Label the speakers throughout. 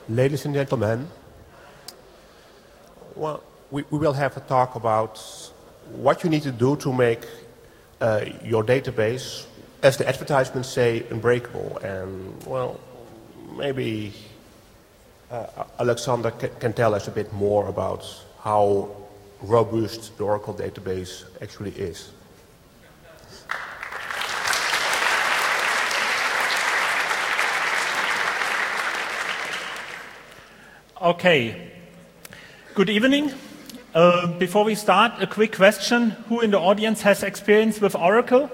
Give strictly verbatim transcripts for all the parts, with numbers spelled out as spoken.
Speaker 1: Ladies and gentlemen, well, we, we will have a talk about what you need to do to make uh, your database, as the advertisements say, unbreakable. And, well, maybe uh, Alexander ca can tell us a bit more about how robust the Oracle database actually is.
Speaker 2: Okay. Good evening. Uh, before we start, a quick question. Who in the audience has experience with Oracle?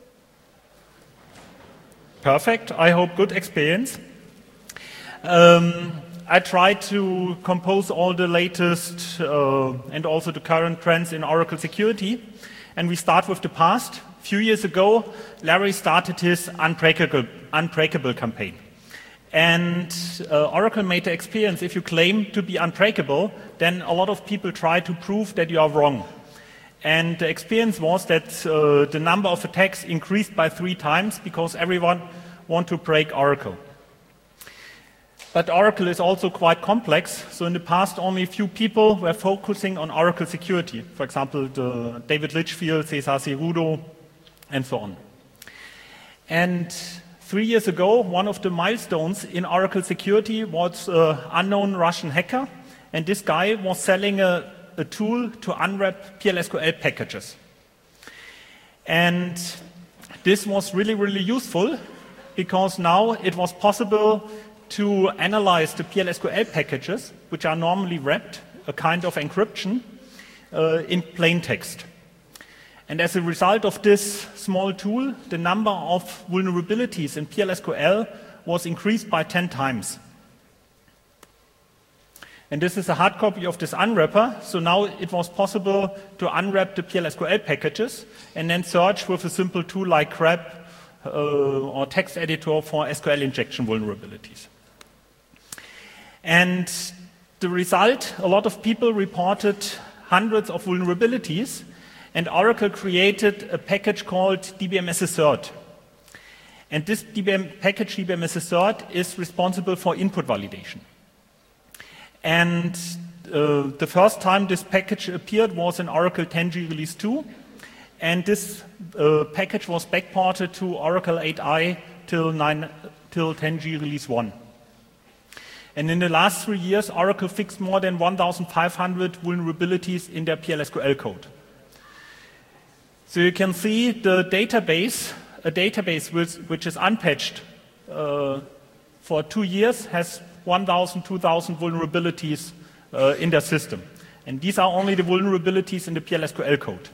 Speaker 2: Perfect. I hope good experience. Um, I tried to compose all the latest uh, and also the current trends in Oracle security. And we start with the past. A few years ago, Larry started his Unbreakable, Unbreakable campaign. And uh, Oracle made the experience, if you claim to be unbreakable, then a lot of people try to prove that you are wrong. And the experience was that uh, the number of attacks increased by three times because everyone wants to break Oracle. But Oracle is also quite complex, so in the past only a few people were focusing on Oracle security. For example, the David Litchfield, Cesar Cerudo, and so on. And Three years ago, one of the milestones in Oracle security was an unknown Russian hacker, and this guy was selling a, a tool to unwrap P L S Q L packages. And this was really, really useful because now it was possible to analyze the P L S Q L packages, which are normally wrapped, a kind of encryption, uh, in plain text. And as a result of this small tool, the number of vulnerabilities in P L S Q L was increased by ten times. And this is a hard copy of this unwrapper. So now it was possible to unwrap the P L S Q L packages and then search with a simple tool like grep uh, or text editor for S Q L injection vulnerabilities. And the result, a lot of people reported hundreds of vulnerabilities. And Oracle created a package called D B M S Assert. And this D B M package, D B M S Assert, is responsible for input validation. And uh, the first time this package appeared was in Oracle ten G Release two. And this uh, package was backported to Oracle eight i till, till ten G Release one. And in the last three years, Oracle fixed more than one thousand five hundred vulnerabilities in their P L S Q L code. So you can see the database, a database which, which is unpatched uh, for two years has one thousand, two thousand vulnerabilities uh, in their system. And these are only the vulnerabilities in the P L S Q L code.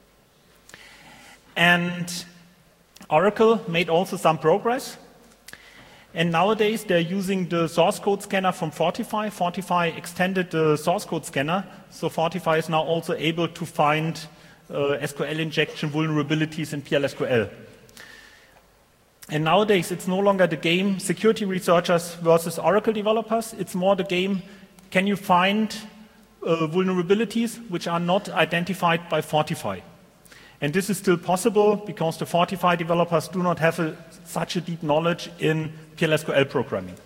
Speaker 2: And Oracle made also some progress. And nowadays they're using the source code scanner from Fortify. Fortify extended the source code scanner, so Fortify is now also able to find Uh, S Q L injection vulnerabilities in P L S Q L. And nowadays, it's no longer the game security researchers versus Oracle developers. It's more the game, can you find uh, vulnerabilities which are not identified by Fortify? And this is still possible because the Fortify developers do not have a, such a deep knowledge in P L S Q L programming.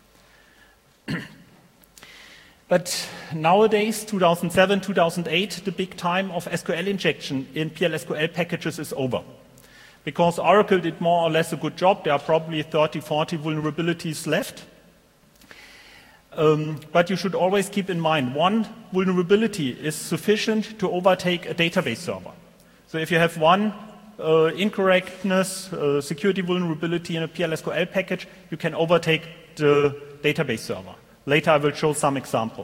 Speaker 2: But nowadays, two thousand seven, two thousand eight, the big time of S Q L injection in P L S Q L packages is over. Because Oracle did more or less a good job. There are probably thirty, forty vulnerabilities left. Um, but you should always keep in mind, one vulnerability is sufficient to overtake a database server. So if you have one uh, incorrectness, uh, security vulnerability in a P L S Q L package, you can overtake the database server. Later I will show some example.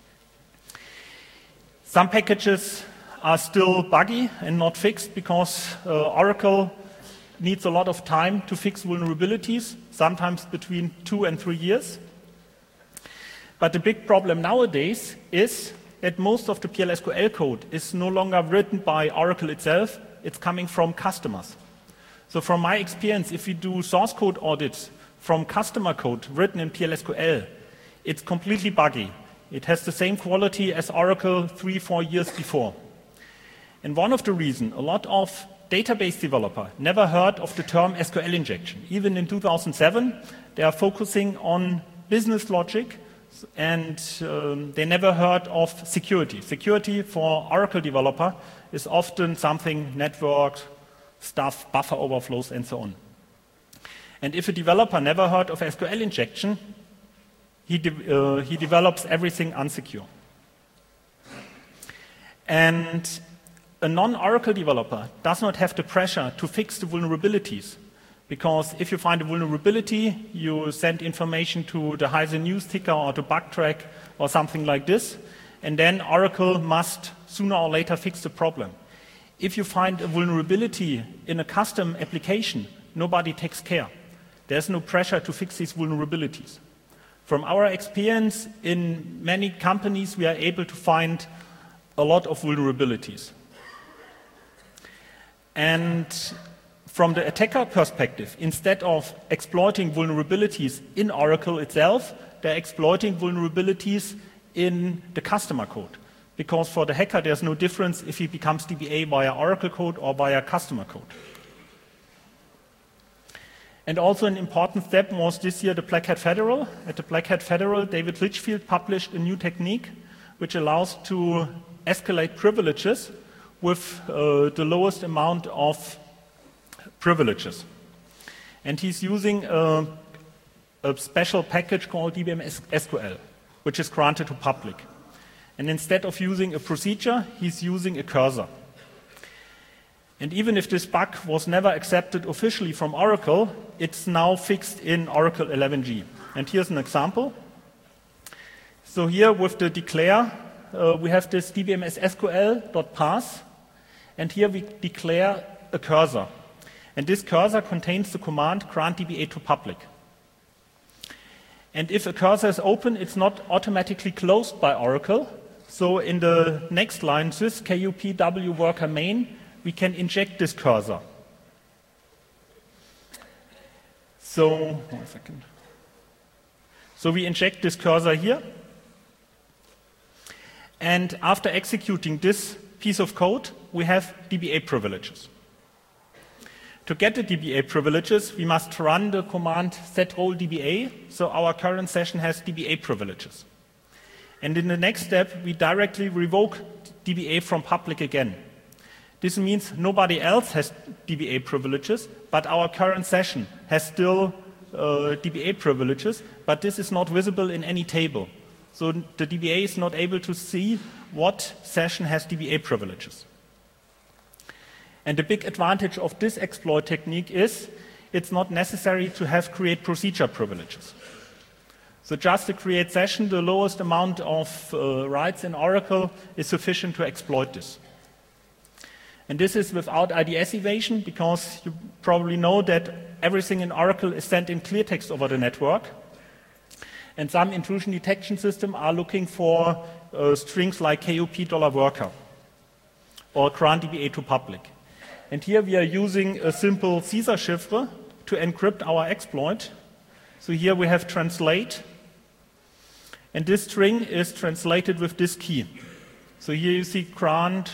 Speaker 2: Some packages are still buggy and not fixed because uh, Oracle needs a lot of time to fix vulnerabilities, sometimes between two and three years. But the big problem nowadays is that most of the P L S Q L code is no longer written by Oracle itself, it's coming from customers. So from my experience, if you do source code audits from customer code written in P L S Q L, it's completely buggy. It has the same quality as Oracle three, four years before. And one of the reasons, a lot of database developers never heard of the term S Q L injection. Even in two thousand seven, they are focusing on business logic and um, they never heard of security. Security for Oracle developer is often something network stuff, buffer overflows, and so on. And if a developer never heard of S Q L injection, he, de uh, he develops everything unsecure. And a non-Oracle developer does not have the pressure to fix the vulnerabilities, because if you find a vulnerability, you send information to the Heise News ticker or to Bugtrack or something like this, and then Oracle must sooner or later fix the problem. If you find a vulnerability in a custom application, nobody takes care. There's no pressure to fix these vulnerabilities. From our experience in many companies, we are able to find a lot of vulnerabilities. And from the attacker perspective, instead of exploiting vulnerabilities in Oracle itself, they're exploiting vulnerabilities in the customer code. Because for the hacker, there's no difference if he becomes D B A via Oracle code or via customer code. And also an important step was this year the Black Hat Federal. At the Black Hat Federal, David Litchfield published a new technique which allows to escalate privileges with uh, the lowest amount of privileges. And he's using a, a special package called D B M S Q L, which is granted to public. And instead of using a procedure, he's using a cursor. And even if this bug was never accepted officially from Oracle, it's now fixed in Oracle eleven G. And here's an example. So here with the declare, uh, we have this D B M S S Q L.pass, and here we declare a cursor. And this cursor contains the command grant D B A to public. And if a cursor is open, it's not automatically closed by Oracle. So in the next line, sys kupw worker main, we can inject this cursor. So, one second. So we inject this cursor here. And after executing this piece of code, we have D B A privileges. To get the D B A privileges, we must run the command set role D B A, so our current session has D B A privileges. And in the next step, we directly revoke D B A from public again. This means nobody else has D B A privileges, but our current session has still uh, D B A privileges, but this is not visible in any table. So the D B A is not able to see what session has D B A privileges. And the big advantage of this exploit technique is it's not necessary to have create procedure privileges. So just to create session, the lowest amount of uh, rights in Oracle is sufficient to exploit this. And this is without I D S evasion, because you probably know that everything in Oracle is sent in clear text over the network. And some intrusion detection systems are looking for uh, strings like K U P dollar worker or grant D B A to public. And here we are using a simple Caesar chiffre to encrypt our exploit. So here we have translate, and this string is translated with this key. So here you see grant,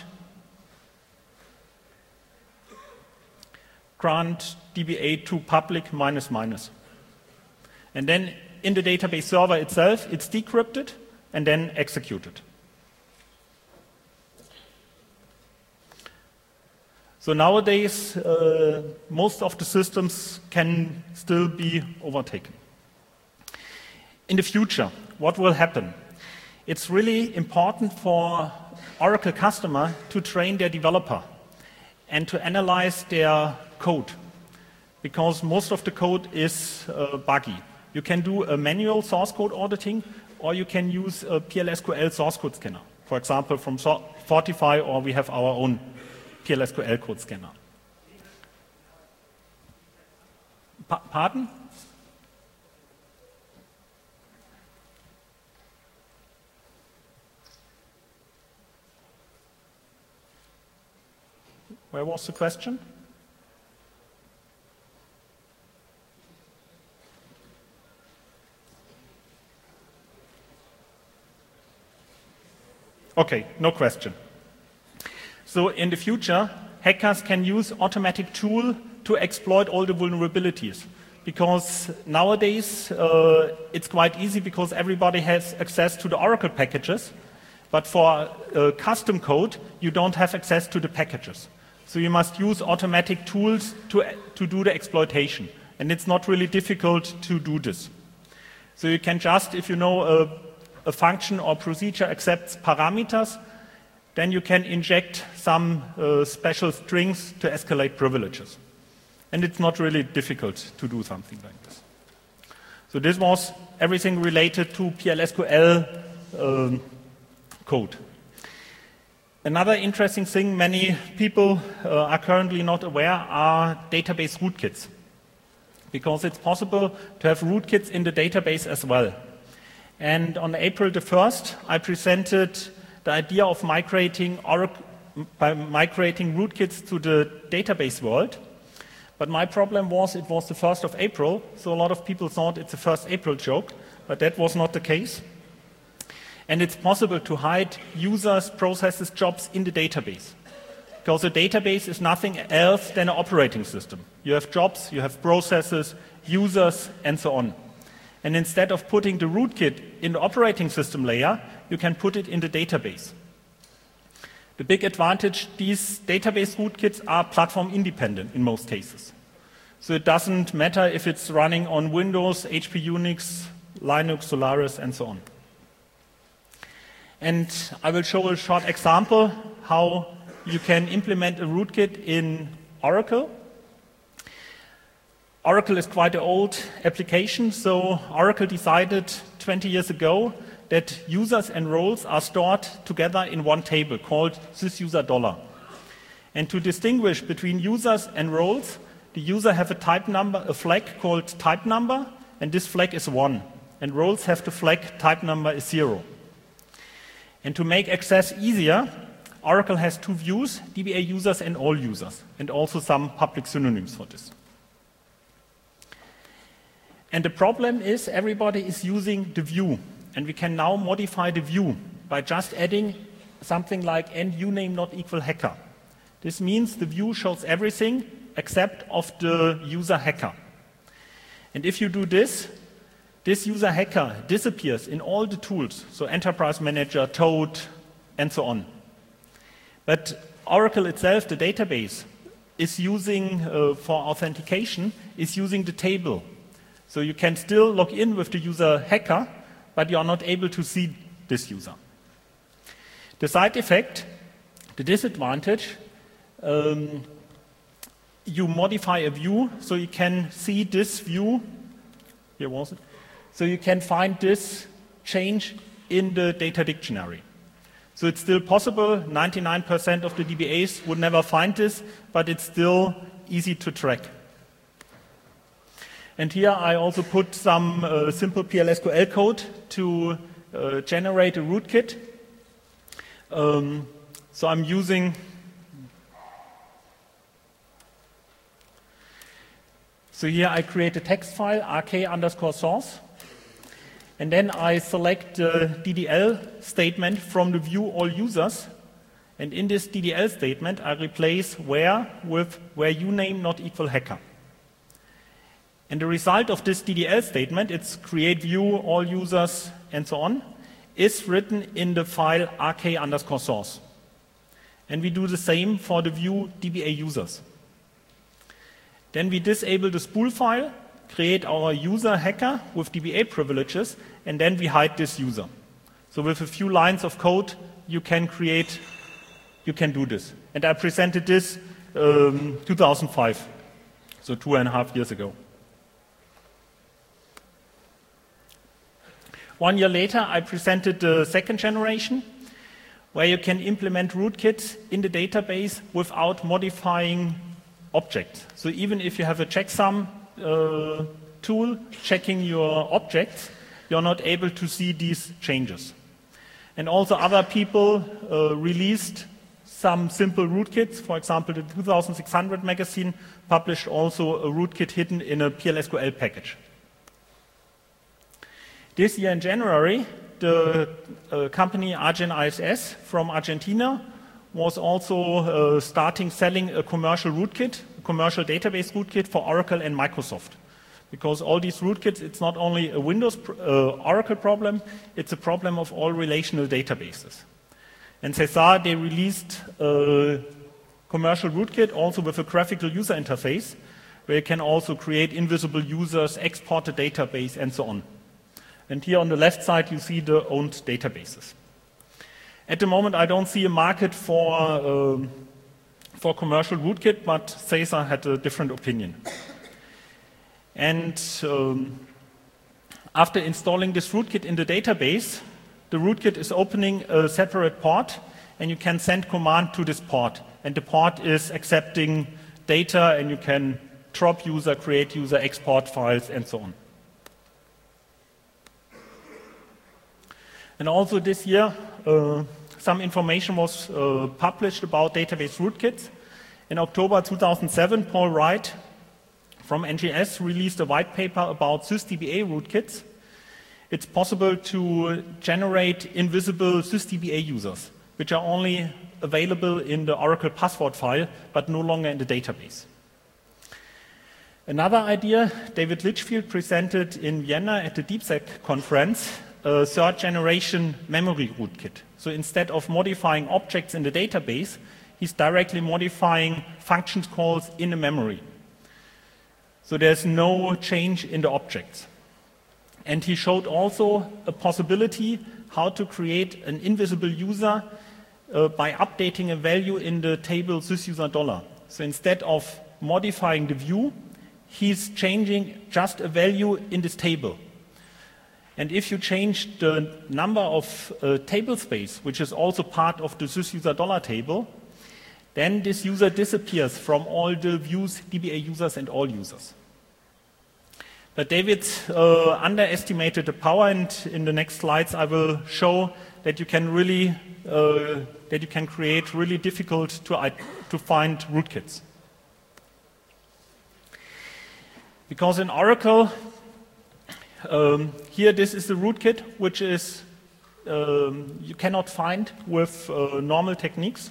Speaker 2: grant D B A to public minus minus. And then in the database server itself, it's decrypted and then executed. So nowadays, uh, most of the systems can still be overtaken. In the future, what will happen? It's really important for Oracle customer to train their developer and to analyze their code, because most of the code is uh, buggy. You can do a manual source code auditing, or you can use a P L S Q L source code scanner. For example, from Fortify, or we have our own P L S Q L code scanner. Pa- pardon? Where was the question? Okay, no question. So in the future, hackers can use automatic tool to exploit all the vulnerabilities. because nowadays uh, it's quite easy because everybody has access to the Oracle packages, but for uh, custom code, you don't have access to the packages. So you must use automatic tools to, to do the exploitation, and it's not really difficult to do this. So you can just, if you know a, a function or procedure accepts parameters, then you can inject some uh, special strings to escalate privileges. And it's not really difficult to do something like this. So this was everything related to P L S Q L um, code. Another interesting thing many people uh, are currently not aware are database rootkits, because it's possible to have rootkits in the database as well. And on April the first, I presented the idea of migrating, Oracle, by migrating rootkits to the database world. But my problem was it was the first of April, so a lot of people thought it's a first April joke, but that was not the case. And it's possible to hide users, processes, jobs in the database, because a database is nothing else than an operating system. You have jobs, you have processes, users, and so on. And instead of putting the rootkit in the operating system layer, you can put it in the database. The big advantage, these database rootkits are platform independent in most cases. So it doesn't matter if it's running on Windows, H P Unix, Linux, Solaris, and so on. And I will show a short example how you can implement a rootkit in Oracle. Oracle is quite an old application, so Oracle decided twenty years ago that users and roles are stored together in one table called sysuser dollar. And to distinguish between users and roles, the user have a type number, a flag called type number, and this flag is one. And roles have the flag type number is zero. And to make access easier, Oracle has two views, D B A users and all users, and also some public synonyms for this. And the problem is everybody is using the view. And we can now modify the view by just adding something like end uname not equal hacker. This means the view shows everything except of the user hacker. And if you do this, this user hacker disappears in all the tools, so Enterprise Manager, Toad, and so on. But Oracle itself, the database, is using, uh, for authentication, is using the table. So you can still log in with the user hacker, but you are not able to see this user. The side effect, the disadvantage, um, you modify a view so you can see this view, here was it, so you can find this change in the data dictionary. So it's still possible, ninety-nine percent of the D B As would never find this, but it's still easy to track. And here I also put some uh, simple P L S Q L code to uh, generate a rootkit. Um, so I'm using so here I create a text file, rk underscore source, and then I select the D D L statement from the view all users, and in this D D L statement I replace where with where uname not equal hacker. And the result of this D D L statement, it's create view, all users, and so on, is written in the file rk underscore source. And we do the same for the view D B A users. Then we disable the spool file, create our user hacker with D B A privileges, and then we hide this user. So with a few lines of code, you can create, you can do this. And I presented this um, two thousand five, so two and a half years ago. One year later, I presented the second generation, where you can implement rootkits in the database without modifying objects. So even if you have a checksum uh, tool checking your objects, you're not able to see these changes. And also other people uh, released some simple rootkits. For example, the two thousand six hundred magazine published also a rootkit hidden in a P L S Q L package. This year in January, the uh, company Argen I S S from Argentina was also uh, starting selling a commercial rootkit, a commercial database rootkit for Oracle and Microsoft. Because all these rootkits, it's not only a Windows uh, Oracle problem, it's a problem of all relational databases. And Cesar, they released a commercial rootkit also with a graphical user interface, where you can also create invisible users, export the database, and so on. And here on the left side, you see the owned databases. At the moment, I don't see a market for, um, for commercial rootkit, but Cesar had a different opinion. And um, after installing this rootkit in the database, the rootkit is opening a separate port, and you can send command to this port. And the port is accepting data, and you can drop user, create user, export files, and so on. And also this year, uh, some information was uh, published about database rootkits. In October two thousand seven, Paul Wright from N G S released a white paper about sysdba rootkits. It's possible to generate invisible sysdba users, which are only available in the Oracle password file, but no longer in the database. Another idea David Litchfield presented in Vienna at the DeepSec conference, a third generation memory rootkit. So instead of modifying objects in the database, he's directly modifying functions calls in the memory. So there's no change in the objects. And he showed also a possibility how to create an invisible user uh, by updating a value in the table sysuser dollar. So instead of modifying the view, he's changing just a value in this table. And if you change the number of uh, table space, which is also part of the sysuser dollar table, then this user disappears from all the views, D B A users, and all users. But David uh, underestimated the power, and in the next slides I will show that you can really uh, that you can create really difficult to to find rootkits. Because in Oracle, um, here this is the rootkit, which is um, you cannot find with uh, normal techniques.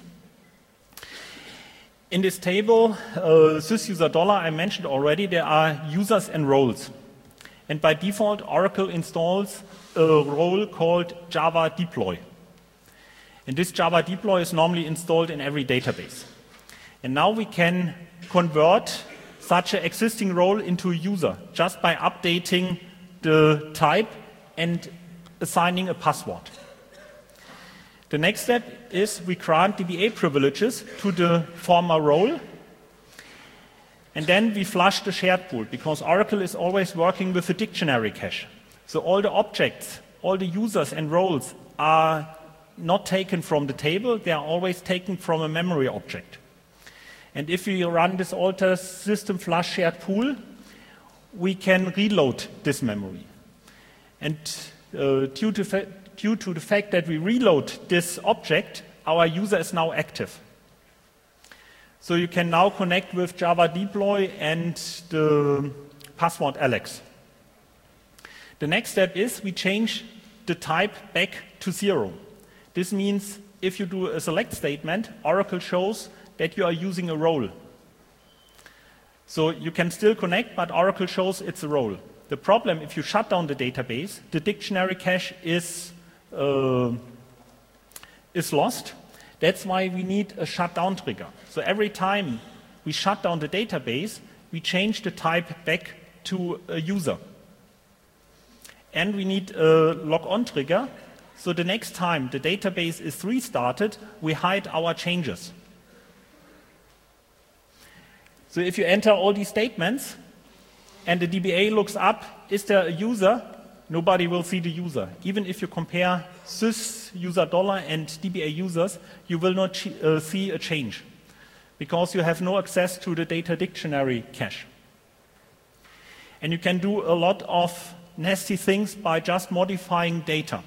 Speaker 2: In this table, uh, sysuser dollar, I mentioned already, there are users and roles. And by default, Oracle installs a role called Java deploy. And this Java deploy is normally installed in every database. And now we can convert such an existing role into a user just by updating the type and assigning a password. The next step is we grant D B A privileges to the former role, and then we flush the shared pool, because Oracle is always working with a dictionary cache. So all the objects, all the users and roles are not taken from the table, they are always taken from a memory object. And if we run this alter system flush shared pool, we can reload this memory. And uh, due to Due to the fact that we reload this object, our user is now active. So you can now connect with Java deploy and the password Alex. The next step is we change the type back to zero. This means if you do a select statement, Oracle shows that you are using a role. So you can still connect, but Oracle shows it's a role. The problem, if you shut down the database, the dictionary cache is Uh, is lost. That's why we need a shutdown trigger. So every time we shut down the database, we change the type back to a user. And we need a log-on trigger. So the next time the database is restarted, we hide our changes. So if you enter all these statements and the D B A looks up, is there a user? Nobody will see the user. Even if you compare sys user dollar and D B A users, you will not uh, see a change, because you have no access to the data dictionary cache. And you can do a lot of nasty things by just modifying data.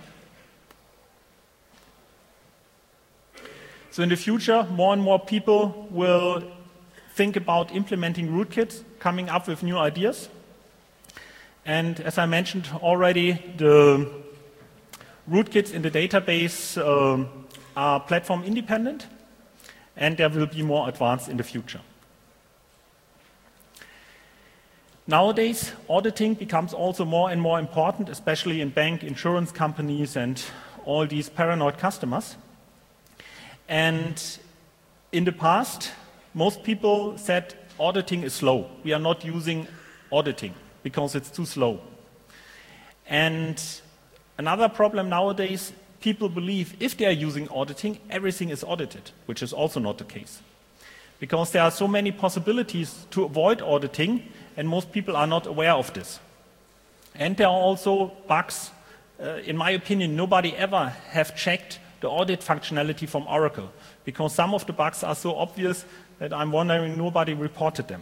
Speaker 2: So in the future, more and more people will think about implementing rootkits, coming up with new ideas. And as I mentioned already, the rootkits in the database um, are platform independent, and there will be more advanced in the future. Nowadays, auditing becomes also more and more important, especially in bank, insurance companies, and all these paranoid customers. And in the past, most people said auditing is slow. We are not using auditing because it's too slow. And another problem nowadays, people believe if they are using auditing, everything is audited, which is also not the case. Because there are so many possibilities to avoid auditing, and most people are not aware of this. And there are also bugs. Uh, in my opinion, nobody ever have checked the audit functionality from Oracle, because some of the bugs are so obvious that I'm wondering nobody reported them.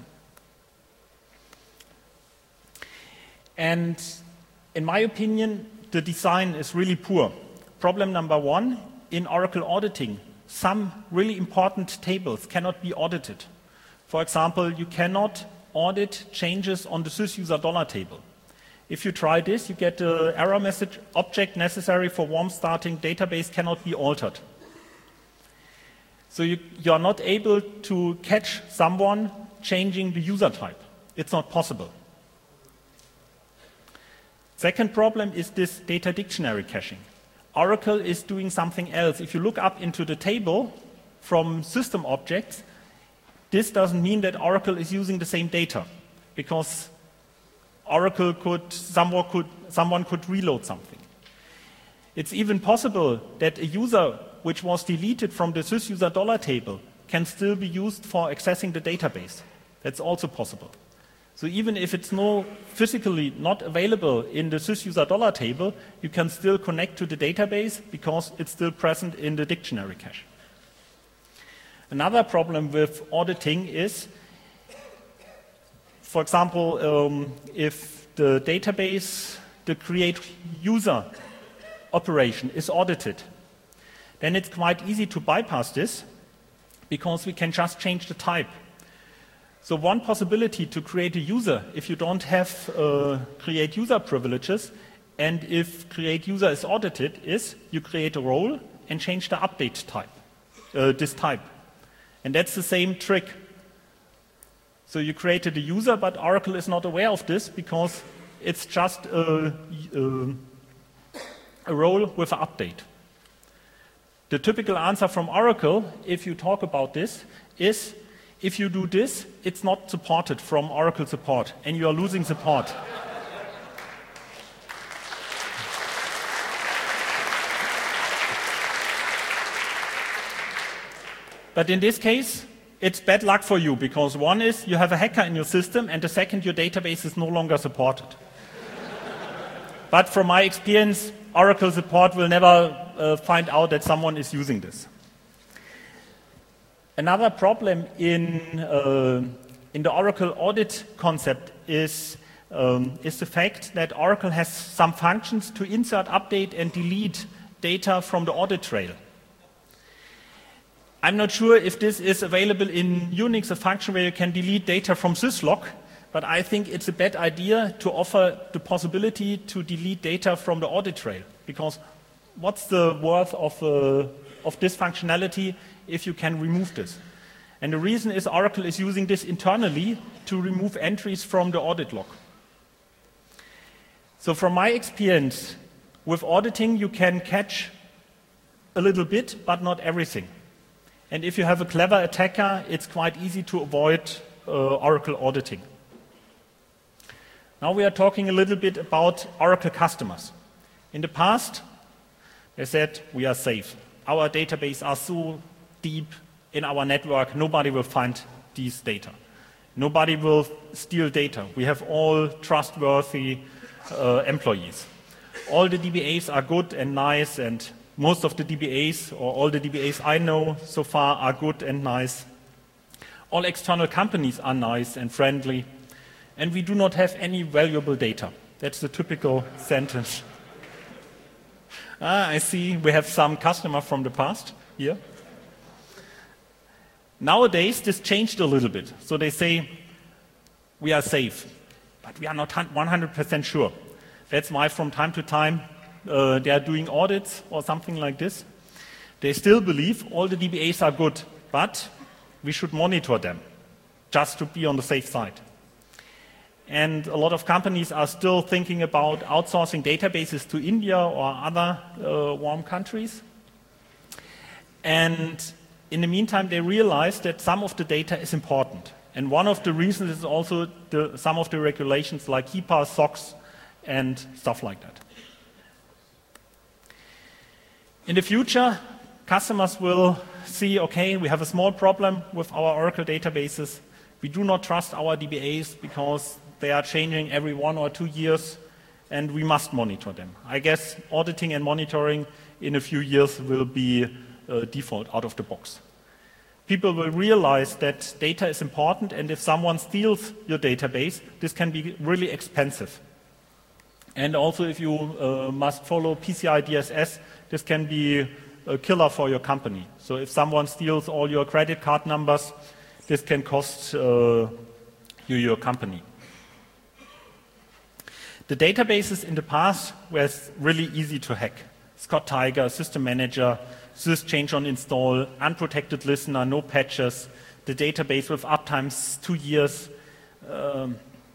Speaker 2: And in my opinion, the design is really poor. Problem number one, in Oracle auditing, some really important tables cannot be audited. For example, you cannot audit changes on the sysuser dollar table. If you try this, you get the error message, object necessary for warm starting database cannot be altered. So you, you are not able to catch someone changing the user type. It's not possible. Second problem is this data dictionary caching. Oracle is doing something else. If you look up into the table from system objects, this doesn't mean that Oracle is using the same data, because Oracle could, someone could, someone could reload something. It's even possible that a user which was deleted from the sysuser dollar table can still be used for accessing the database. That's also possible. So even if it's no physically not available in the sysuser dollar table, you can still connect to the database because it's still present in the dictionary cache. Another problem with auditing is, for example, um, if the database, the create user operation is audited, then it's quite easy to bypass this because we can just change the type. So one possibility to create a user, if you don't have uh, create user privileges, and if create user is audited, is you create a role and change the update type, uh, this type. And that's the same trick. So you created a user, but Oracle is not aware of this because it's just a, a, a role with an update. The typical answer from Oracle, if you talk about this, is if you do this, it's not supported from Oracle support, and you are losing support. But in this case, it's bad luck for you, because one is you have a hacker in your system, and the second, your database is no longer supported. But from my experience, Oracle support will never uh, find out that someone is using this. Another problem in, uh, in the Oracle audit concept is, um, is the fact that Oracle has some functions to insert, update, and delete data from the audit trail. I'm not sure if this is available in Unix, a function where you can delete data from syslog, but I think it's a bad idea to offer the possibility to delete data from the audit trail, because what's the worth of, uh, of this functionality if you can remove this? And the reason is Oracle is using this internally to remove entries from the audit log. So from my experience, with auditing you can catch a little bit, but not everything. And if you have a clever attacker, it's quite easy to avoid uh, Oracle auditing. Now we are talking a little bit about Oracle customers. In the past, they said, we are safe. Our database are so deep in our network, nobody will find these data. Nobody will steal data. We have all trustworthy uh, employees. All the D B As are good and nice, and most of the D B As, or all the D B As I know so far, are good and nice. All external companies are nice and friendly, and we do not have any valuable data. That's the typical sentence. Ah, I see we have some customer from the past here. Nowadays, this changed a little bit. So they say, we are safe, but we are not one hundred percent sure. That's why from time to time, uh, they are doing audits or something like this. They still believe all the D B As are good, but we should monitor them just to be on the safe side. And a lot of companies are still thinking about outsourcing databases to India or other uh, warm countries. And in the meantime, they realized that some of the data is important. And one of the reasons is also the, some of the regulations like HIPAA, SOX, and stuff like that. In the future, customers will see, okay, we have a small problem with our Oracle databases. We do not trust our D B As because they are changing every one or two years, and we must monitor them. I guess auditing and monitoring in a few years will be uh, default out of the box. People will realize that data is important, and if someone steals your database, this can be really expensive. And also, if you uh, must follow P C I D S S, this can be a killer for your company. So if someone steals all your credit card numbers, this can cost uh, you your company. The databases in the past were really easy to hack. Scott Tiger, System Manager, sys change on install, unprotected listener, no patches, the database with uptimes two years. Um,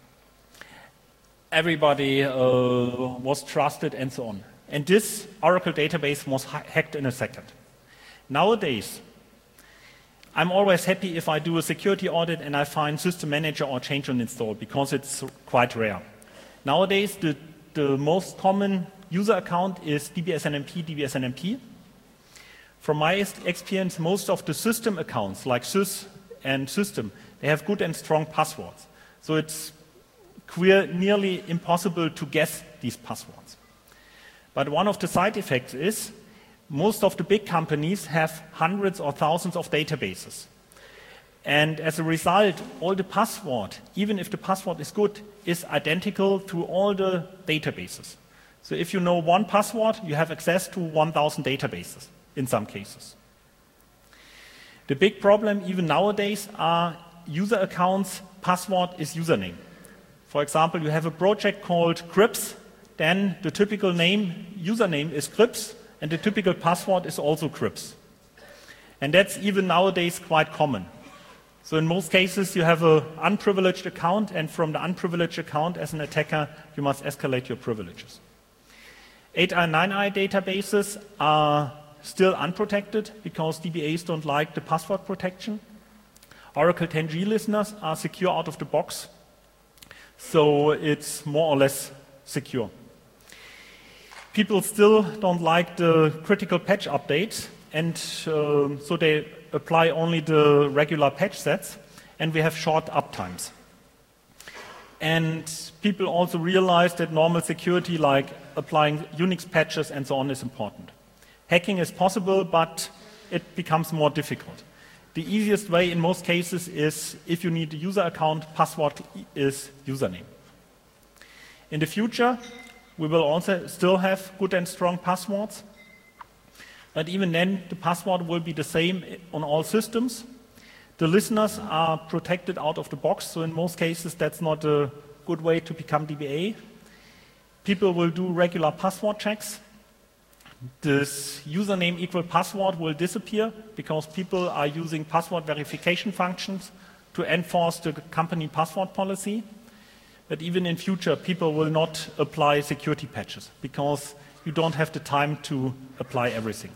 Speaker 2: everybody uh, was trusted and so on. And this Oracle database was ha hacked in a second. Nowadays, I'm always happy if I do a security audit and I find System Manager or change on install because it's quite rare. Nowadays, the, the most common user account is D B S N M P, D B S N M P. From my experience, most of the system accounts, like sys and system, they have good and strong passwords. So it's queer, nearly impossible to guess these passwords. But one of the side effects is most of the big companies have hundreds or thousands of databases. And as a result, all the password, even if the password is good, is identical to all the databases. So if you know one password, you have access to one thousand databases in some cases. The big problem even nowadays are user accounts, password is username. For example, you have a project called Crips, then the typical name, username is Crips, and the typical password is also Crips. And that's even nowadays quite common. So in most cases, you have an unprivileged account, and from the unprivileged account, as an attacker, you must escalate your privileges. eight I nine I databases are still unprotected because D B As don't like the password protection. Oracle ten G listeners are secure out of the box, so it's more or less secure. People still don't like the critical patch updates, and uh, so they apply only the regular patch sets, and we have short uptimes. And people also realize that normal security, like applying Unix patches and so on, is important. Hacking is possible, but it becomes more difficult. The easiest way in most cases is if you need a user account, password is username. In the future, we will also still have good and strong passwords. But even then, the password will be the same on all systems. The listeners are protected out of the box, so in most cases, that's not a good way to become D B A. People will do regular password checks. This username equal password will disappear because people are using password verification functions to enforce the company password policy. But even in future, people will not apply security patches because you don't have the time to apply everything.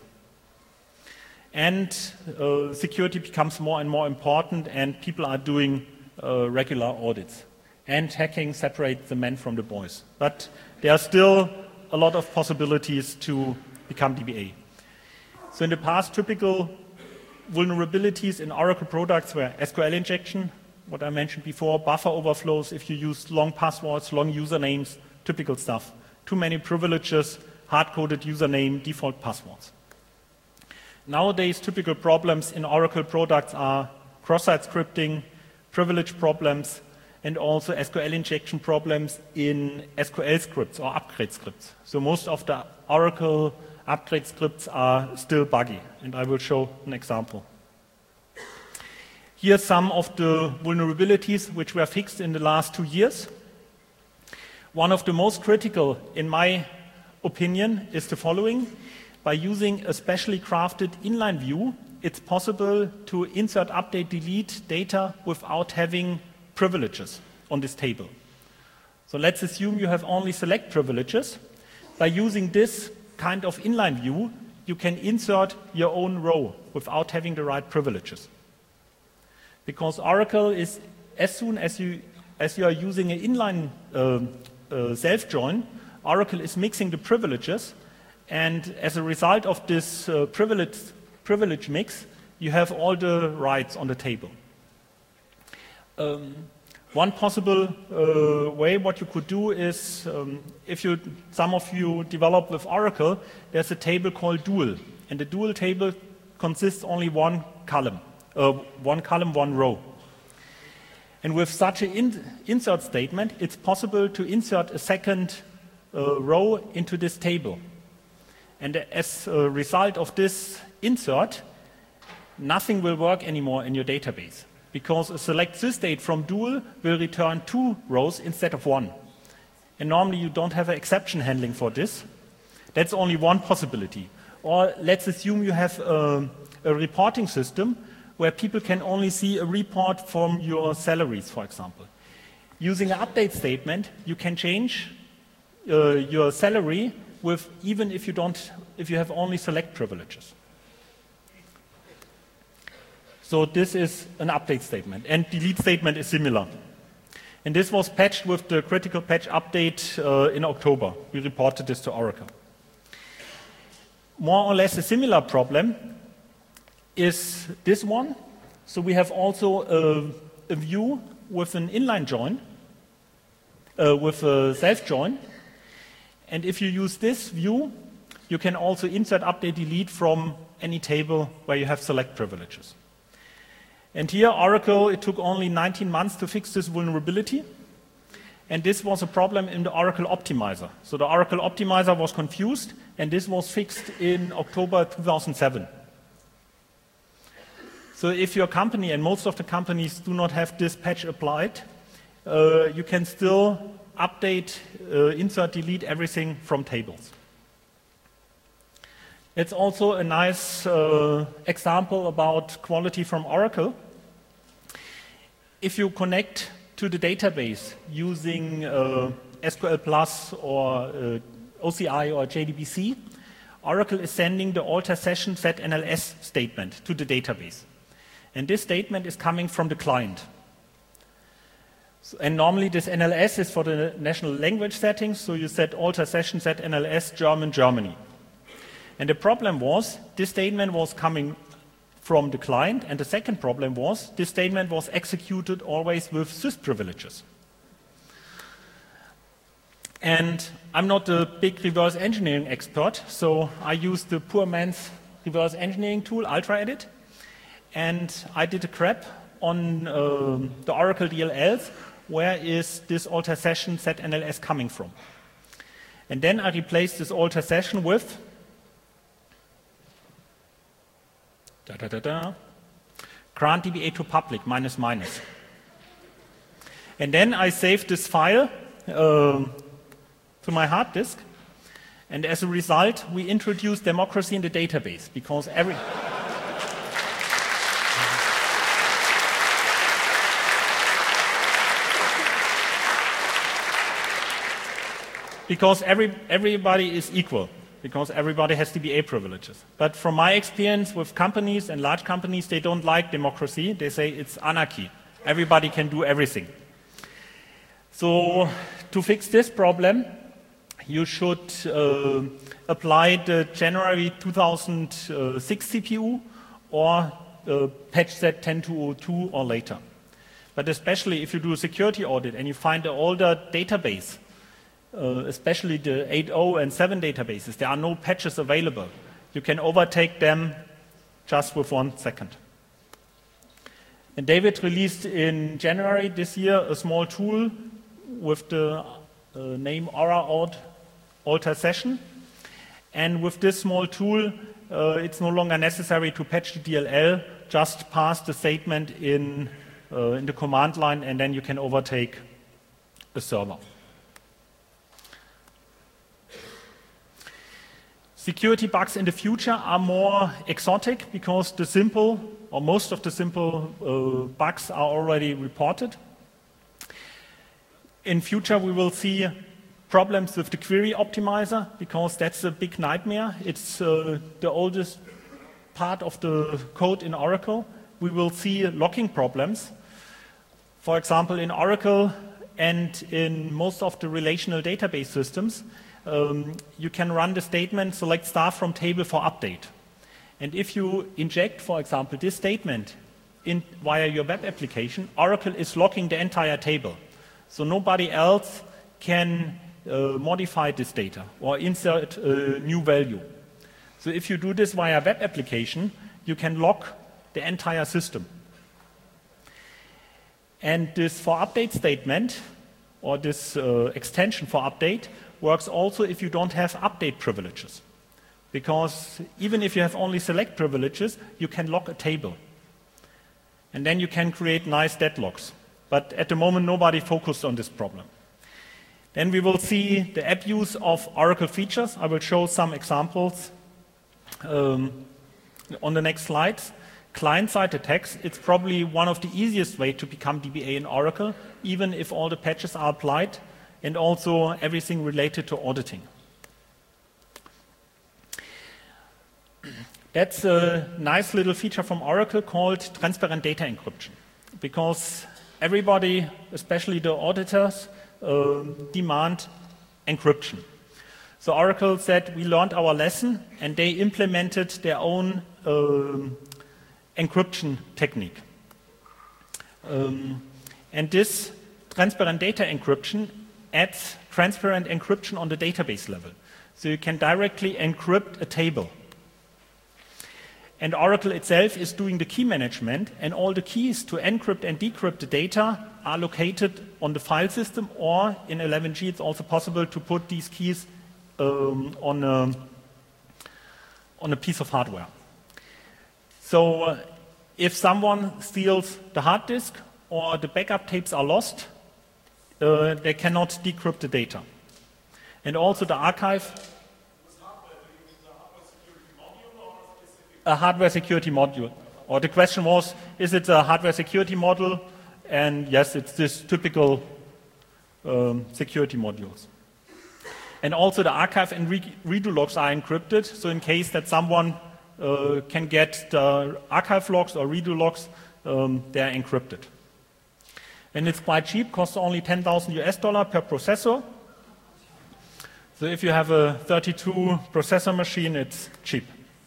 Speaker 2: And uh, security becomes more and more important, and people are doing uh, regular audits. And hacking separates the men from the boys. But there are still a lot of possibilities to become D B A. So in the past, typical vulnerabilities in Oracle products were S Q L injection, what I mentioned before, buffer overflows if you use long passwords, long usernames, typical stuff. Too many privileges, hard-coded username, default passwords. Nowadays, typical problems in Oracle products are cross-site scripting, privilege problems, and also S Q L injection problems in S Q L scripts or upgrade scripts. So most of the Oracle upgrade scripts are still buggy, and I will show an example. Here are some of the vulnerabilities which were fixed in the last two years. One of the most critical, in my opinion, is the following. By using a specially crafted inline view, it's possible to insert, update, delete data without having privileges on this table. So let's assume you have only select privileges. By using this kind of inline view, you can insert your own row without having the right privileges. Because Oracle is, as soon as you, as you are using an inline uh, uh, self-join, Oracle is mixing the privileges, and as a result of this uh, privilege, privilege mix, you have all the rights on the table. Um, one possible uh, way what you could do is, um, if you, some of you develop with Oracle, there's a table called dual, and the dual table consists only one column, uh, one column, one row. And with such an in insert statement, it's possible to insert a second uh, row into this table. And as a result of this insert, nothing will work anymore in your database, because a select sysdate from dual will return two rows instead of one. And normally you don't have an exception handling for this. That's only one possibility. Or let's assume you have a, a reporting system where people can only see a report from your salaries, for example. Using an update statement, you can change uh, your salary with, even if you don't, if you have only select privileges. So this is an update statement, and delete statement is similar. And this was patched with the critical patch update uh, in October. We reported this to Oracle. More or less a similar problem is this one. So we have also a, a view with an inline join, uh, with a self-join. And if you use this view, you can also insert, update, delete from any table where you have select privileges. And here, Oracle, it took only nineteen months to fix this vulnerability. And this was a problem in the Oracle Optimizer. So the Oracle Optimizer was confused, and this was fixed in October two thousand seven. So if your company, and most of the companies do not have this patch applied, uh, you can still update, uh, insert, delete everything from tables. It's also a nice uh, example about quality from Oracle. If you connect to the database using uh, S Q L Plus or uh, O C I or J D B C, Oracle is sending the alter session set N L S statement to the database. And this statement is coming from the client. So, and normally this N L S is for the national language settings, so you set alter session set N L S German Germany. And the problem was, this statement was coming from the client, and the second problem was, this statement was executed always with sys privileges. And I'm not a big reverse engineering expert, so I used the poor man's reverse engineering tool, UltraEdit, and I did a grep on uh, the Oracle D L Ls, where is this alter session set N L S coming from. And then I replaced this alter session with Da, da, da, da. grant D B A to public, minus, minus. And then I saved this file uh, to my hard disk. And as a result, we introduced democracy in the database, because every... because every, everybody is equal. Because everybody has D B A privileges. But from my experience with companies and large companies, they don't like democracy. They say it's anarchy. Everybody can do everything. So to fix this problem, you should uh, apply the January two thousand six C P U or uh, patch set ten two oh two or later. But especially if you do a security audit and you find an older database, Uh, especially the eight point oh and seven databases, there are no patches available. You can overtake them just with one second. And David released in January this year a small tool with the uh, name AuraAud alter session. And with this small tool, uh, it's no longer necessary to patch the D L L, just pass the statement in, uh, in the command line, and then you can overtake a server. Security bugs in the future are more exotic because the simple, or most of the simple uh, bugs are already reported. in future, we will see problems with the query optimizer, because that's a big nightmare. It's uh, the oldest part of the code in Oracle. We will see locking problems. For example, in Oracle and in most of the relational database systems, um, you can run the statement select star from table for update. And if you inject, for example, this statement in, via your web application, Oracle is locking the entire table. So nobody else can uh, modify this data or insert a new value. So if you do this via web application, you can lock the entire system. And this for update statement, or this uh, extension for update, works also if you don't have update privileges. Because even if you have only select privileges, you can lock a table. And then you can create nice deadlocks. But at the moment, nobody focused on this problem. Then we will see the app use of Oracle features. I will show some examples um, on the next slides. Client-side attacks, it's probably one of the easiest way to become D B A in Oracle, even if all the patches are applied, and also everything related to auditing. That's a nice little feature from Oracle called transparent data encryption, because everybody, especially the auditors, uh, demand encryption. So Oracle said, we learned our lesson, and they implemented their own uh, encryption technique. Um, and this transparent data encryption adds transparent encryption on the database level. So you can directly encrypt a table. And Oracle itself is doing the key management, and all the keys to encrypt and decrypt the data are located on the file system, or in eleven G it's also possible to put these keys um, on, a, on a piece of hardware. So uh, if someone steals the hard disk or the backup tapes are lost, uh, they cannot decrypt the data. And also the archive. A hardware security module. Or the question was, is it a hardware security module? And yes, it's this typical um, security modules. And also the archive and re redo logs are encrypted, so in case that someone uh, can get the archive logs or redo logs, um, they're encrypted. And it's quite cheap, costs only ten thousand US dollar per processor. So if you have a thirty-two processor machine, it's cheap.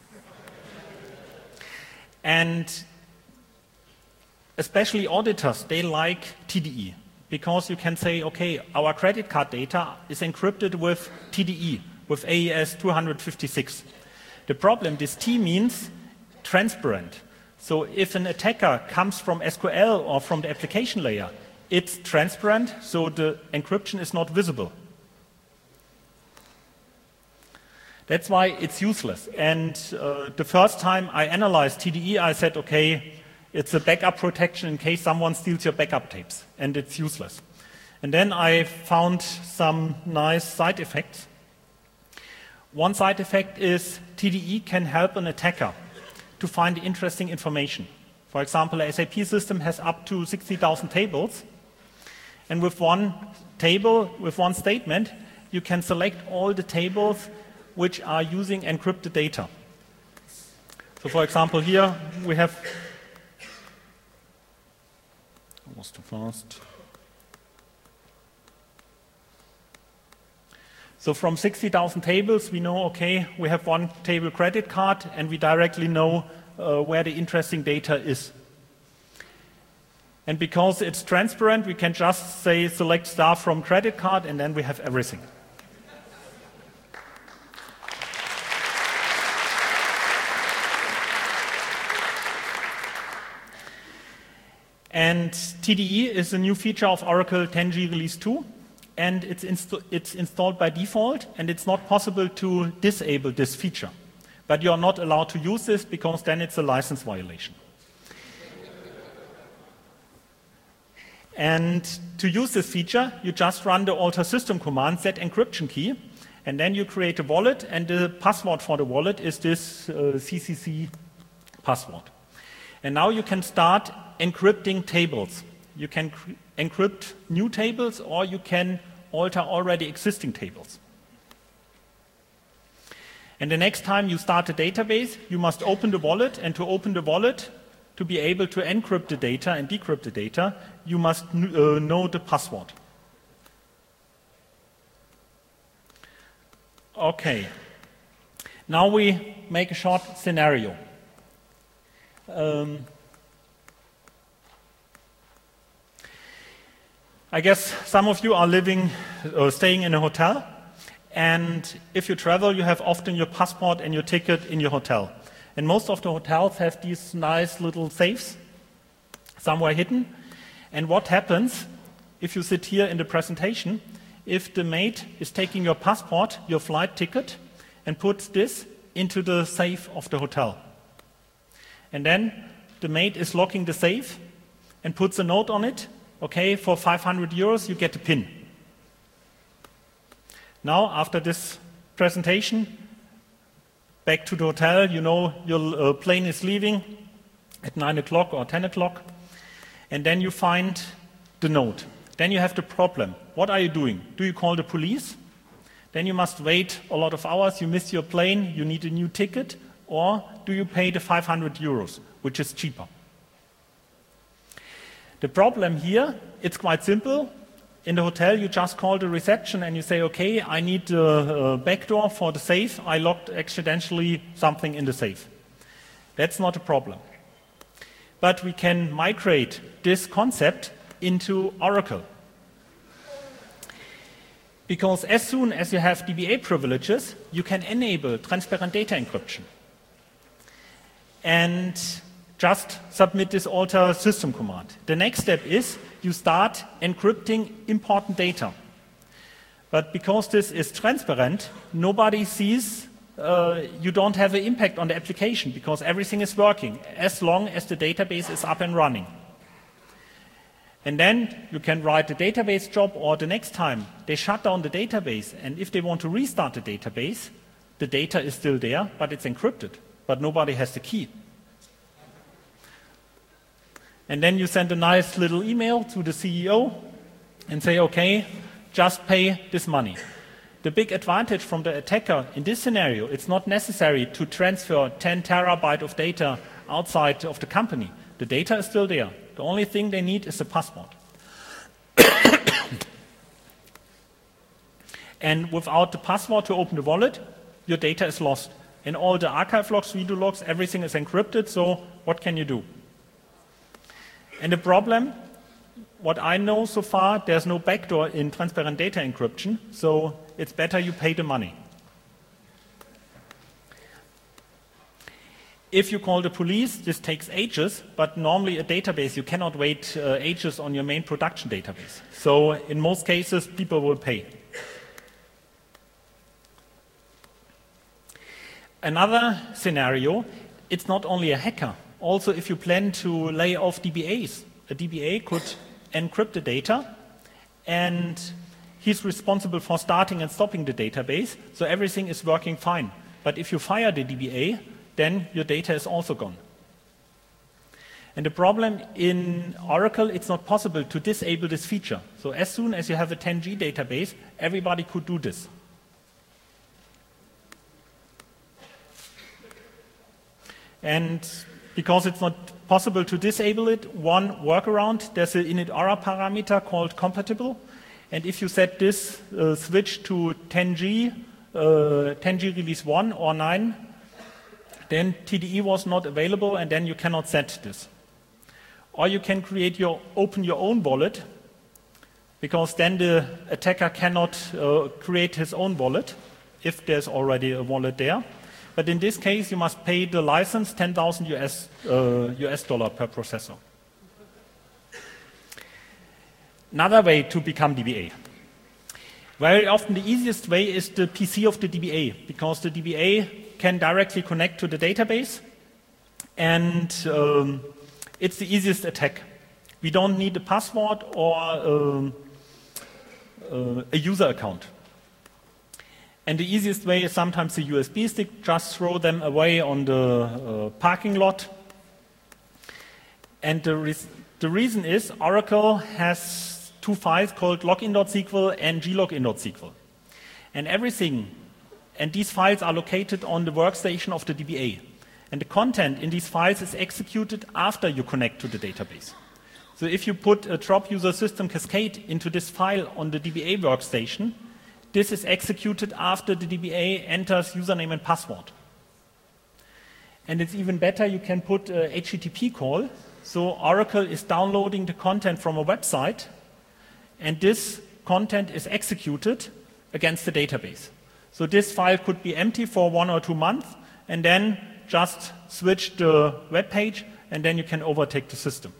Speaker 2: And especially auditors, they like T D E, because you can say, okay, our credit card data is encrypted with T D E, with A E S two fifty-six. The problem, this T means transparent. So if an attacker comes from S Q L or from the application layer, it's transparent, so the encryption is not visible. That's why it's useless. And uh, the first time I analyzed T D E, I said, okay, it's a backup protection in case someone steals your backup tapes, and it's useless. And then I found some nice side effects. One side effect is T D E can help an attacker to find interesting information. For example, a S A P system has up to sixty thousand tables, and with one table, with one statement, you can select all the tables which are using encrypted data. So for example, here we have, that was too fast. So from sixty thousand tables, we know, okay, we have one table credit card, and we directly know uh, where the interesting data is. And because it's transparent, we can just say select star from credit card, and then we have everything. And T D E is a new feature of Oracle ten G Release two, and it's, inst it's installed by default, and it's not possible to disable this feature. But you are not allowed to use this, because then it's a license violation. And to use this feature, you just run the alter system command, set encryption key, and then you create a wallet, and the password for the wallet is this uh, C C C password. And now you can start encrypting tables. You can encrypt new tables, or you can alter already existing tables. And the next time you start a database, you must open the wallet, and to open the wallet, to be able to encrypt the data and decrypt the data, you must uh, know the password. Okay. Now we make a short scenario. Um, I guess some of you are living or staying in a hotel, and if you travel, you have often your passport and your ticket in your hotel. And most of the hotels have these nice little safes somewhere hidden. And what happens if you sit here in the presentation, if the maid is taking your passport, your flight ticket, and puts this into the safe of the hotel. And then the maid is locking the safe and puts a note on it, okay, for five hundred euros you get a pin. Now, after this presentation, back to the hotel, you know your uh, plane is leaving at nine o'clock or ten o'clock, and then you find the note. Then you have the problem. What are you doing? Do you call the police? Then you must wait a lot of hours, you miss your plane, you need a new ticket, or do you pay the five hundred euros, which is cheaper? The problem here, it's quite simple. In the hotel, you just call the reception and you say, okay, I need a, a backdoor for the safe. I locked accidentally something in the safe. That's not a problem. But we can migrate this concept into Oracle. Because as soon as you have D B A privileges, you can enable transparent data encryption. And just submit this alter system command. The next step is you start encrypting important data. But because this is transparent, nobody sees uh, you don't have an impact on the application because everything is working as long as the database is up and running. And then you can write the database job, or the next time they shut down the database, and if they want to restart the database, the data is still there, but it's encrypted, but nobody has the key. And then you send a nice little email to the C E O and say, okay, just pay this money. The big advantage from the attacker in this scenario, it's not necessary to transfer ten terabytes of data outside of the company. The data is still there. The only thing they need is the password. And without the password to open the wallet, your data is lost. And all the archive logs, redo logs, everything is encrypted, so what can you do? And the problem, what I know so far, there's no backdoor in transparent data encryption, so it's better you pay the money. If you call the police, this takes ages, but normally a database, you cannot wait uh, ages on your main production database. So in most cases, people will pay. Another scenario, it's not only a hacker. Also, if you plan to lay off D B As, a D B A could encrypt the data, and he's responsible for starting and stopping the database, so everything is working fine. But if you fire the D B A, then your data is also gone. And the problem in Oracle, it's not possible to disable this feature. So as soon as you have a ten G database, everybody could do this. And because it's not possible to disable it, one workaround, there's an init aura parameter called compatible. And if you set this uh, switch to ten G, uh, ten G release one or nine, then T D E was not available, and then you cannot set this. Or you can create your, open your own wallet, because then the attacker cannot uh, create his own wallet if there's already a wallet there. But in this case, you must pay the license ten thousand U S, uh, U S dollar per processor. Another way to become D B A. Very often the easiest way is the P C of the D B A, because the D B A can directly connect to the database, and um, it's the easiest attack. We don't need a password or um, uh, a user account. And the easiest way is sometimes a U S B stick, just throw them away on the uh, parking lot. And the, The reason is Oracle has two files called login.sql and glogin.sql. And everything, and these files are located on the workstation of the D B A. And the content in these files is executed after you connect to the database. So if you put a drop user system cascade into this file on the D B A workstation, this is executed after the D B A enters username and password. And it's even better, you can put a H T T P call. So Oracle is downloading the content from a website, and this content is executed against the database. So this file could be empty for one or two months, and then just switch the web page, and then you can overtake the system.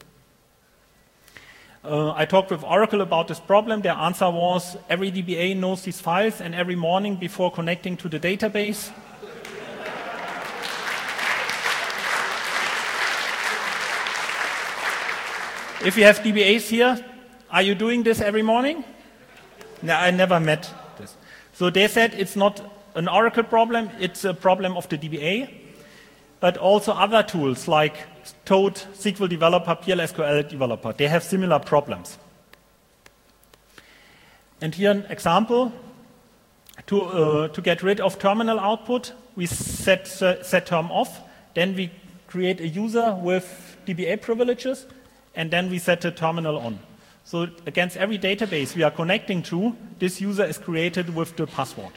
Speaker 2: Uh, I talked with Oracle about this problem. Their answer was every D B A knows these files, and every morning before connecting to the database, if you have D B As here, are you doing this every morning? No, I never met this. So they said it's not an Oracle problem, it's a problem of the D B A, but also other tools like Toad, S Q L Developer, P L S Q L Developer, they have similar problems. And here an example. To, uh, to get rid of terminal output, we set, uh, set term off, then we create a user with D B A privileges, and then we set the terminal on. So against every database we are connecting to, this user is created with the password.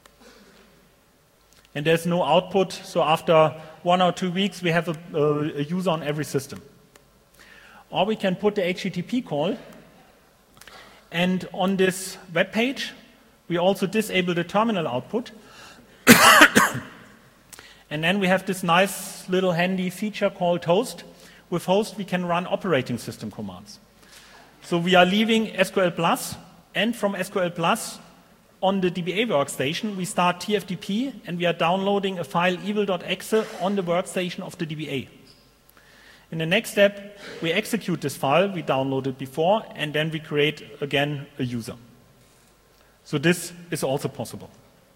Speaker 2: And there's no output, so after one or two weeks we have a, a user on every system. Or we can put the H T T P call, and on this web page we also disable the terminal output. And then we have this nice little handy feature called host. With host we can run operating system commands. So we are leaving S Q L Plus, and from S Q L Plus on the D B A workstation we start T F T P, and we are downloading a file evil dot E X E on the workstation of the D B A. In the next step we execute this file we downloaded before, and then we create again a user. So this is also possible.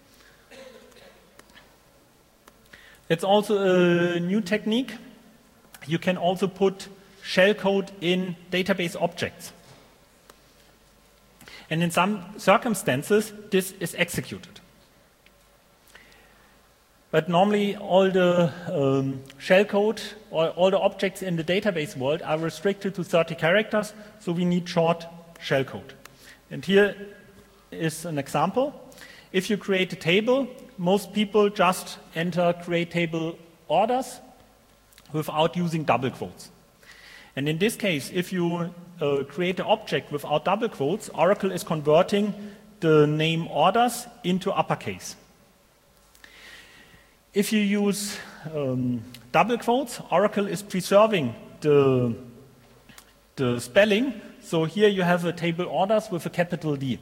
Speaker 2: It's also a new technique. You can also put shellcode in database objects. And in some circumstances, this is executed. But normally, all the um, shellcode, or all the objects in the database world are restricted to thirty characters, so we need short shellcode. And here is an example. If you create a table, most people just enter create table orders without using double quotes. And in this case, if you uh, create an object without double quotes, Oracle is converting the name orders into uppercase. If you use um, double quotes, Oracle is preserving the, the spelling. So here you have a table orders with a capital D.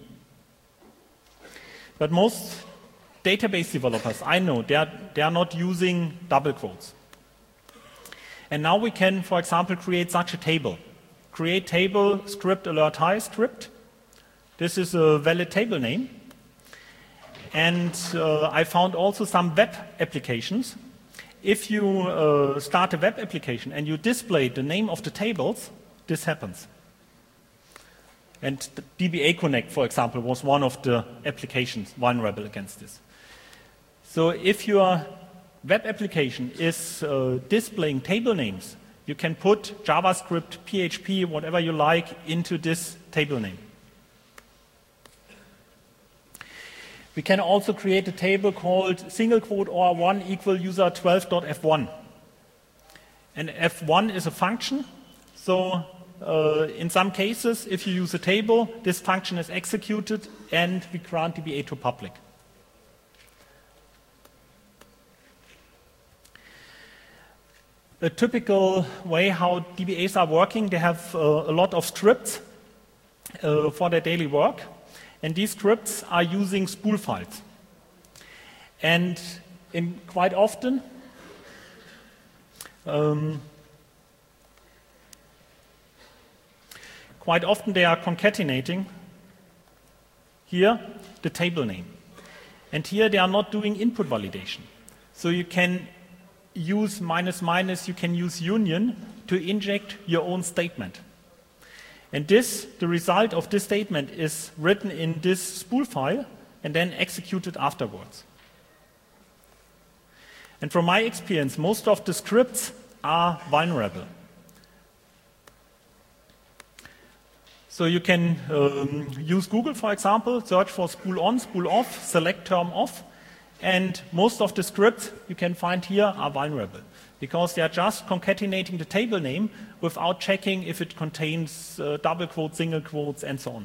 Speaker 2: But most database developers, I know, they are, they are not using double quotes. And now we can, for example, create such a table. Create table script alert high script. This is a valid table name. And uh, I found also some web applications. If you uh, start a web application and you display the name of the tables, this happens. And the D B A Connect, for example, was one of the applications vulnerable against this. So if your web application is uh, displaying table names, you can put JavaScript, P H P, whatever you like, into this table name. We can also create a table called single quote or one equal user twelve dot F one. And F one is a function, so uh, in some cases, if you use a table, this function is executed and we grant D B A to public. A typical way how D B As are working, they have uh, a lot of scripts uh, for their daily work. And these scripts are using spool files. And in quite often, um, quite often they are concatenating here the table name. And here they are not doing input validation. So you can use minus minus, you can use union to inject your own statement. And this, the result of this statement is written in this spool file and then executed afterwards. And from my experience, most of the scripts are vulnerable. So you can um, use Google, for example, search for spool on, spool off, select term off, and most of the scripts you can find here are vulnerable because they are just concatenating the table name without checking if it contains uh, double quotes, single quotes, and so on.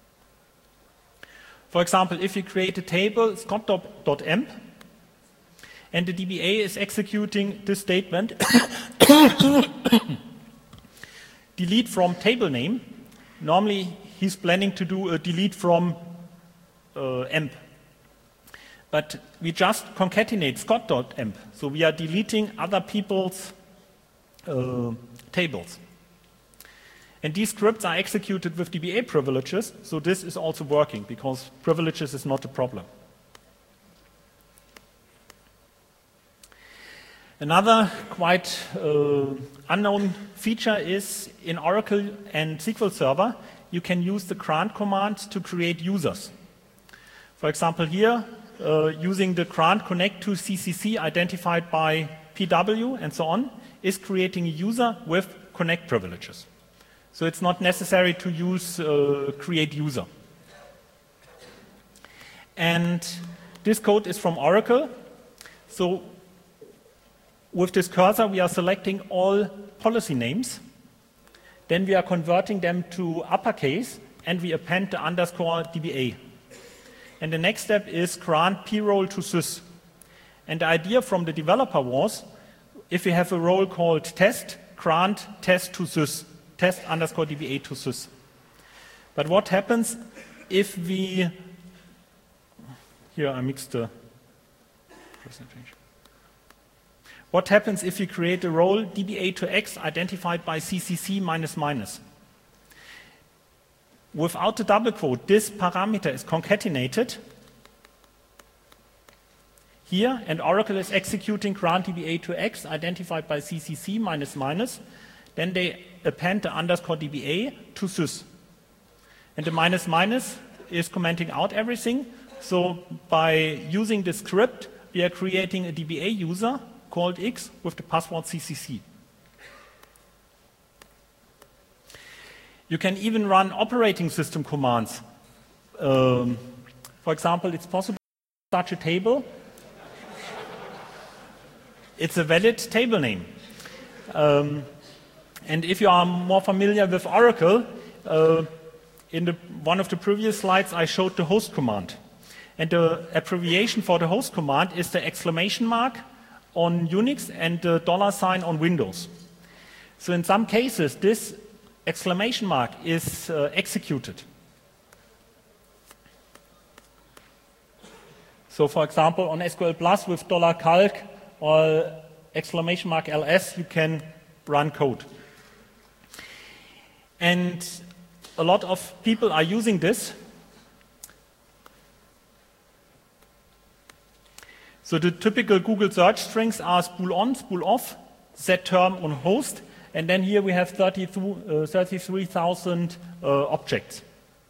Speaker 2: For example, if you create a table scott.emp and the D B A is executing this statement, delete from table name, normally he's planning to do a delete from uh, emp. But we just concatenate scott.emp, so we are deleting other people's uh, tables. And these scripts are executed with D B A privileges, so this is also working because privileges is not a problem. Another quite uh, unknown feature is in Oracle and S Q L Server, you can use the grant command to create users. For example, here, uh, using the grant connect to C C C identified by P W and so on, is creating a user with connect privileges. So it's not necessary to use uh, create user. And this code is from Oracle. So with this cursor, we are selecting all policy names. Then we are converting them to uppercase, and we append the underscore D B A. And the next step is grant p-role to sys. And the idea from the developer was, if we have a role called test, grant test to sys, test underscore D B A to sys. But what happens if we, here I mixed the percentage. What happens if you create a role D B A to X identified by C C C minus minus? Without the double quote, this parameter is concatenated here, and Oracle is executing grant D B A to X identified by C C C minus minus. Then they append the underscore D B A to sys. And the minus minus is commenting out everything. So by using the script, we are creating a D B A user called X with the password C C C. You can even run operating system commands. Um, for example, it's possible to start a table. It's a valid table name. Um, and if you are more familiar with Oracle, uh, in the, one of the previous slides I showed the host command. And the abbreviation for the host command is the exclamation mark on Unix and the dollar sign on Windows. So in some cases, this exclamation mark is uh, executed. So for example, on S Q L Plus with $calc or exclamation mark L S, you can run code. And a lot of people are using this. So the typical Google search strings are spool on, spool off, set term on host, and then here we have thirty-three thousand uh, objects.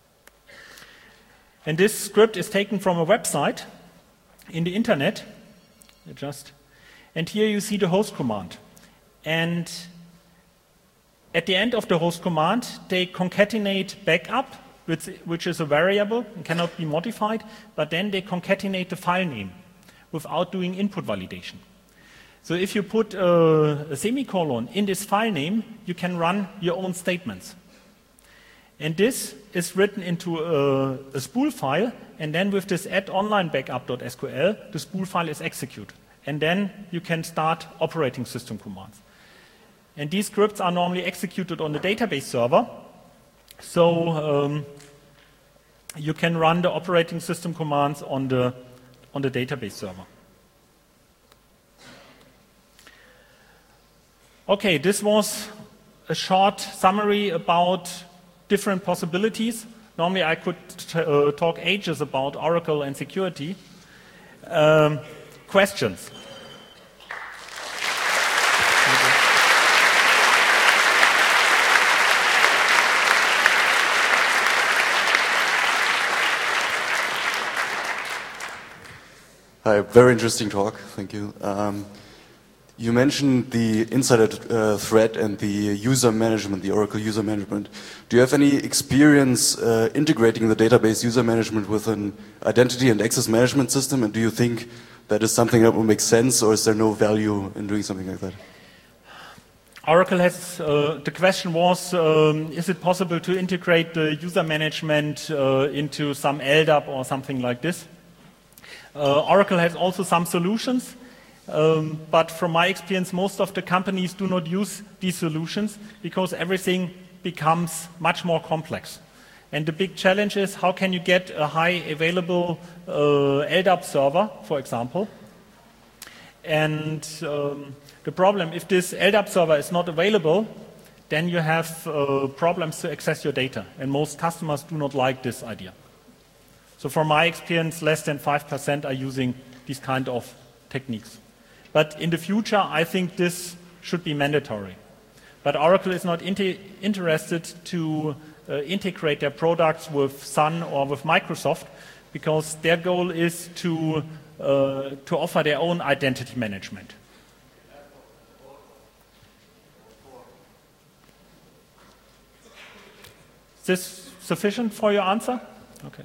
Speaker 2: And this script is taken from a website in the internet. Just, and here you see the host command. And at the end of the host command, they concatenate backup, which, which is a variable and cannot be modified, but then they concatenate the file name without doing input validation. So if you put a, a semicolon in this file name, you can run your own statements. And this is written into a, a spool file, and then with this add online backup.sql, the spool file is executed. And then you can start operating system commands. And these scripts are normally executed on the database server. So um, you can run the operating system commands on the, on the database server. Okay, this was a short summary about different possibilities. Normally I could uh, talk ages about Oracle and security. Um, questions?
Speaker 3: Hi, very interesting talk. Thank you. Um, you mentioned the insider uh, thread and the user management, the Oracle user management. Do you have any experience uh, integrating the database user management with an identity and access management system? And do you think that is something that will make sense, or is there no value in doing something like that?
Speaker 2: Oracle has, uh, the question was, um, is it possible to integrate the user management uh, into some L D A P or something like this? Uh, Oracle has also some solutions, um, but from my experience, most of the companies do not use these solutions because everything becomes much more complex. And the big challenge is how can you get a high available uh, L D A P server, for example. And um, the problem, if this L D A P server is not available, then you have uh, problems to access your data. And most customers do not like this idea. So from my experience, less than five percent are using these kind of techniques. But in the future, I think this should be mandatory. But Oracle is not inter interested to uh, integrate their products with Sun or with Microsoft because their goal is to, uh, to offer their own identity management. Is this sufficient for your answer? Okay.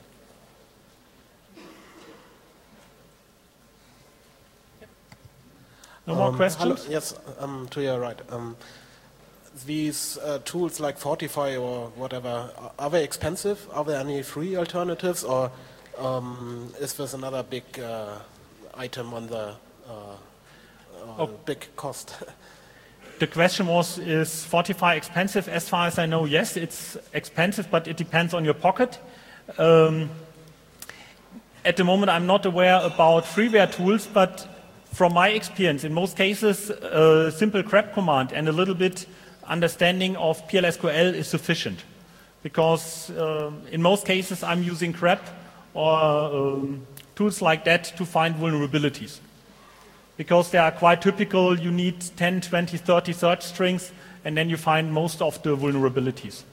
Speaker 2: No more
Speaker 4: um,
Speaker 2: questions?
Speaker 4: Hello. Yes, um, to your right. Um, these uh, tools like Fortify or whatever, are they expensive? Are there any free alternatives, or um, is this another big uh, item on the uh, uh,
Speaker 2: oh.
Speaker 4: big cost?
Speaker 2: The question was, is Fortify expensive? As far as I know, yes, it's expensive, but it depends on your pocket. Um, at the moment, I'm not aware about freeware tools, but from my experience, in most cases, a simple grep command and a little bit understanding of P L S Q L is sufficient. Because uh, in most cases, I'm using grep or um, tools like that to find vulnerabilities. Because they are quite typical, you need ten, twenty, thirty search strings, and then you find most of the vulnerabilities.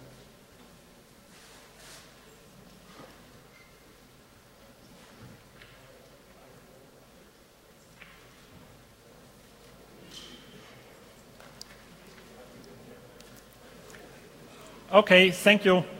Speaker 2: Okay, thank you.